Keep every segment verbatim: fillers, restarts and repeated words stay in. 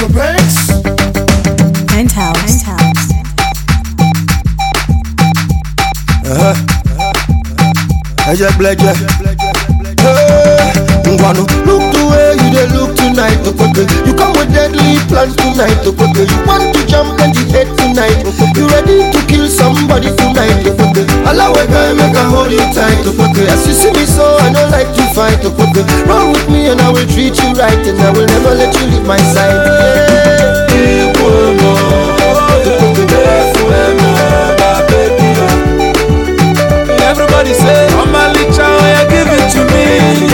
Rex. Penthouse. Penthouse. Uh-huh. I just bled you. Hey, Ngwano, look the way you dey look tonight, okay? You come with deadly plans tonight, okay? You want to jump and the head tonight, okay? You ready to kill somebody tonight, okay? Allow a guy make I hold you tight, okay? As you see me so, I don't like to fight, okay? Run with me and I will treat you right, and I will never let you leave my side. Yeah. Everybody say, oh my little child, give it to me.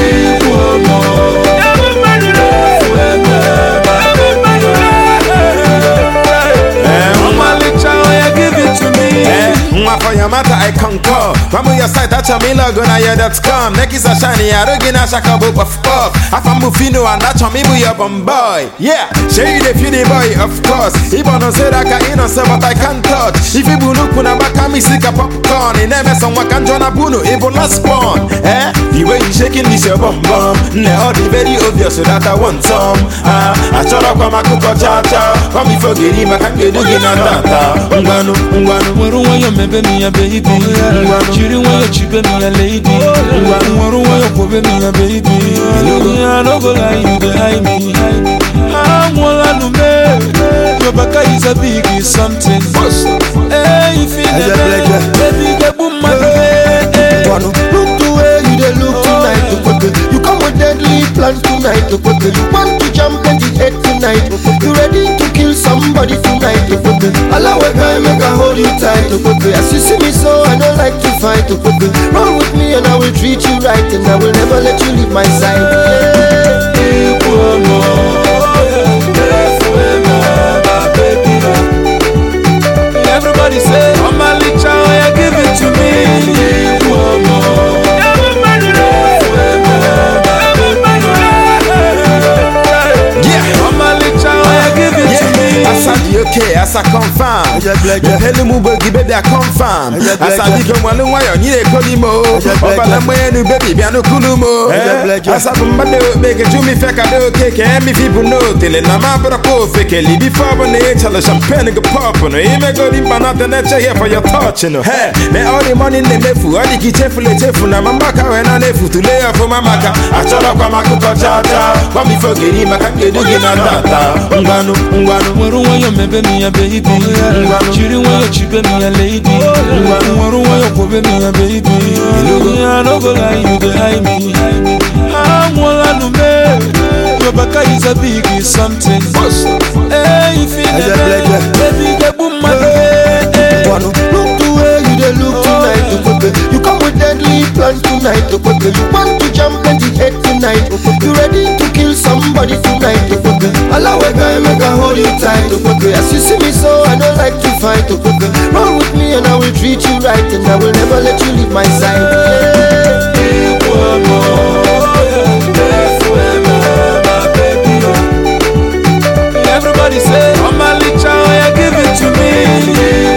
Oh my little child, give it to me. For your matter, I concur. Come on your side, that's a me logo, now you're that's come. Neck is a shiny, I don't get a shaka book of fuck. I found Mufino and that's a me with your bum boy. Yeah, show you the funny boy, of course. Even no say that I can't say, but I can't touch. If you bunu kuna baka me sick a popcorn, in M S on what can John Abuno, even last spawn. Eh? The way you shaking this your bum bum. Now the very obvious that I want some. Ah, I shut up on my cook cha cha. Come before getting my can't get doing that. Ungano, ungano, we're me a baby, chiri wanna chip me a lady, one wanna put me a baby. I don't go lie, you behind me. I want to make your back is a big something. Hey, if you baby, get boom, my baby. Look the way you dey look tonight, okay? You come with deadly plans tonight, okay? You want to jump and the head tonight, okay? You ready to kill somebody tonight, okay? Allow a guy make I hold you tight, okay? As you see me so, I don't like to fight, okay? Run with me and I will treat you right, and I will never let you leave my side. Yeah. Everybody say, oh my little child, give it to me. Okay, as I confirm, the Helimu baby, baby, I confirm. As I become one why you need a colimo, but I'm wearing a baby, I know Kulumo. As I come back, make it to me, fake a cake, and me people know, till I'm a pro fake, before when they tell us champagne and pop, and you may go in Banana nature here for your touch, you know. Hey, they all the money in the mefu, all the kitchen for the chef, and I'm a maca and I nefu to lay off for my maca. I shut up my coca chata, when we forget him, I can't get doing that. Ungano, Ungano, me a baby, chiri wanna chip me a lady, one wanna put me a baby. I don't go lie, you behind me. I want to make your back is a big something. Hey, if you baby, get boom, my baby. Look the way you dey look tonight, okay? You come with deadly plans tonight, okay? You want to jump and the head tonight, okay? You ready to kill somebody tonight, okay? Allow a guy make I hold you tight, okay? As you see me so, I don't like to fight, okay? Run with me and I will treat you right, and I will never let you leave my side. Yeah. Everybody say, oh my little child, give it to me.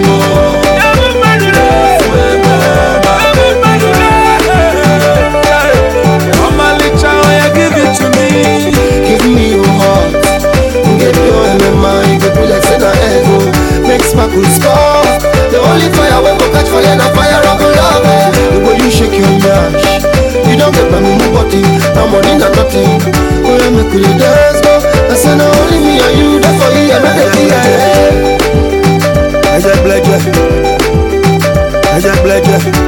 Oh my little child, give it to me. Give me your heart, get your M M I, get me like Sena Ego. Make sparkle spark. The only fire we go catch fire, na fire of love. The way you shake your mash, you don't get my move body, no money, no nothing. Oh yeah, make we dance go. I say no only me and you, that's for you, I'm not the I just bled you, I just bled you.